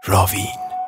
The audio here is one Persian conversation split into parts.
راوین.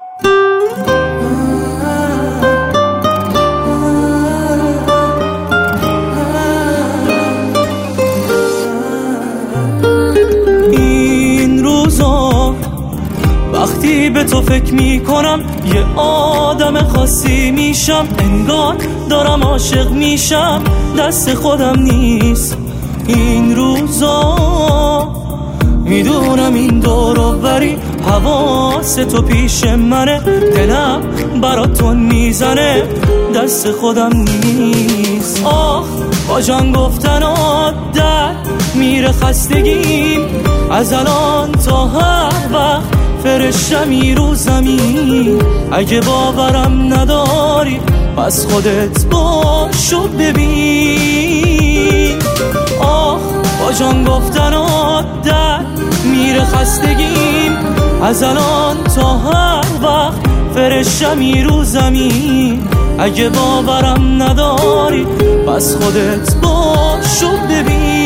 این روزا وقتی به تو فکر میکنم یه آدم خاصی میشم، انگار دارم عاشق میشم، دست خودم نیست. این روزا میدونم این دور و بری حواس تو پیش منه، دلم براتون میزنه، دست خودم نیست. آخ با جان گفتنات در میره خستگیم، از الان تا هر وقت فرشتمی رو زمین. اگه باورم نداری پس خودت باشو ببین. آخ با جان گفتنات در میره خستگیم، از الان تا هر وقت فرشتمی رو زمین. اگه باورم نداری پس خودت باشو ببین.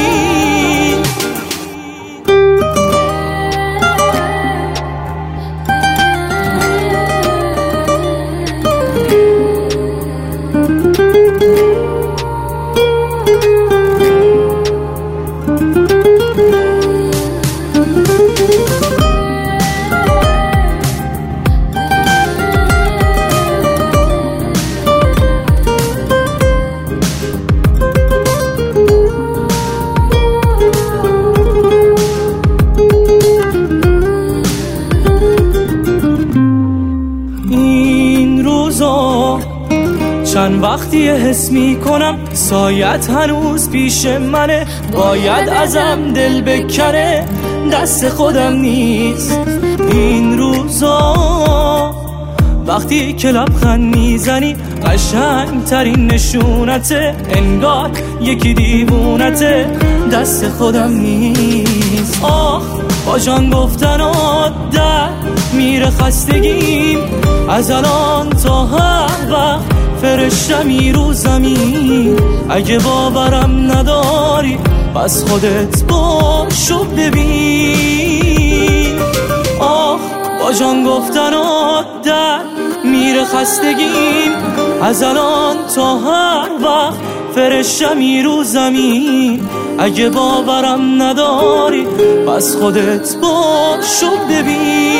چند وقتی حس میکنم سایت هنوز پیش منه، باید ازم دل بکنه، دست خودم نیست. این روزا وقتی که لبخند میزنی قشنگ ترین نشونته، انگار یکی دیوونته، دست خودم نیست. آخ با جان گفتنات در میره خستگیم، از الان تا هر وقت فرشتمی رو زمین. اگه باورم نداری پس خودت باشو ببین. آخ با جان گفتنات در میره خستگیم، از الان تا هر وقت فرشتمی رو زمین. اگه باورم نداری پس خودت باشو ببین.